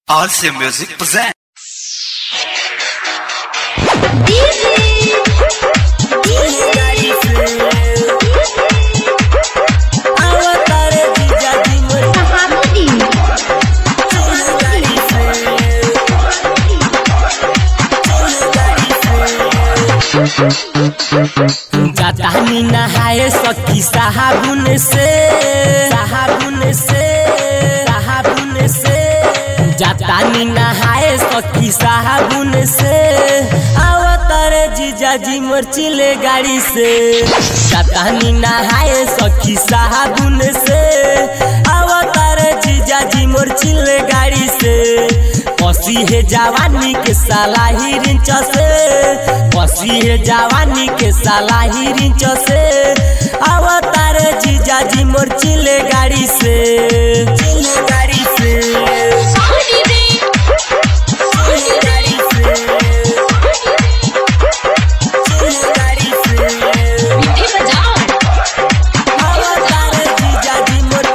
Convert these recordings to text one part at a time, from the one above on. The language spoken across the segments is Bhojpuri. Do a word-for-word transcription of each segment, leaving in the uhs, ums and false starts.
Also Music present. जातानी नहाए सखी साहबुन से साहबुन से साहबुन से जातानी नहाए सखी साहबुन से आवतारे जीजा जी मोर चिले गाड़ी से जातानी नहाए सखी साहबुन से आवतारे जीजा जी मोर चिले गाड़ी से पसी है जवानी के साला ही रिंच से पसी है जवानी के साला ही रिंच से आवतारे जीजा जी मोर चिले गाड़ी से चिले गाड़ी से चिले गाड़ी से चिले गाड़ी से आवतारे जीजा जी मोर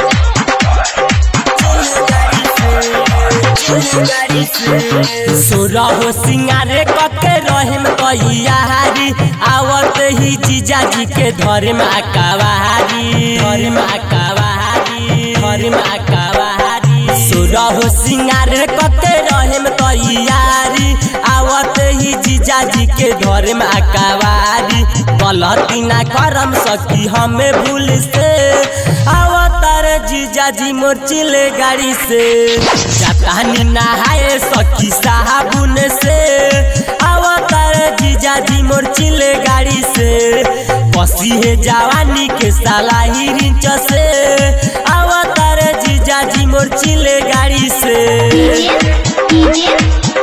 चिले गाड़ी से सोरा हो सिंगारे कके रहम तैयारी आवत ही जीजा जी के धर में आकावारी धर में आकावारी धर में आकावारी सोरा हो सिंगारे कके रहम तैयारी आवत ही जीजा जी के धर में आकावारी गलती ना करम सकी हमें भूल से आवतारे जीजा जी मोर चिले गाड़ी से जातानी नहाए सखी साहबुन से आवतारे जीजा जी मोर चिले गाड़ी से पसी है जवानी के साला ही रिंच से आवतारे जीजा जी मोर चिले गाड़ी से चिले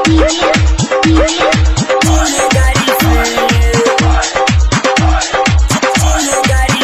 गाड़ी से चिले गाड़ी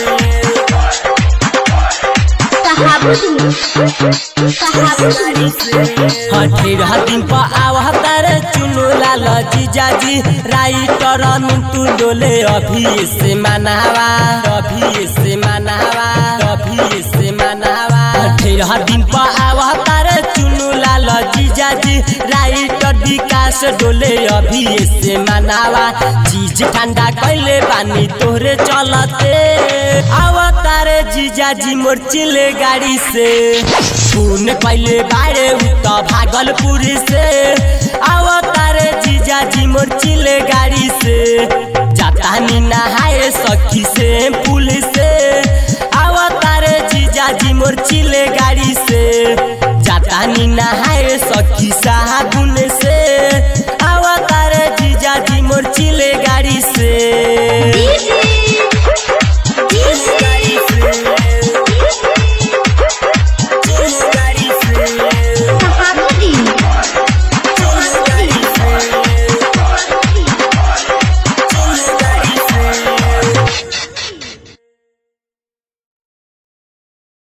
से हठेर दिन पर आवतारे चुनु लाल जीजा जी राइटर तू डोले अभी से मनावा अभी से मनावा अभी से मनावा हठेर दिन पर आवतारे चुनु लाल जीजा जी राइटर विकास डोले अभी से मनावा चीज ठंडा कैले बानी तोहरे चलते आवतारे जीजा जी मोर चिले गाड़ी से फोन कैले बारे उता भागलपुर से आवतारे जीजा जी मोर चिले गाड़ी से जातानी नहाए सखी से पुल से आवतारे जीजा जी मोर चिले गाड़ी से जातानी नहाए सखी साहबुन से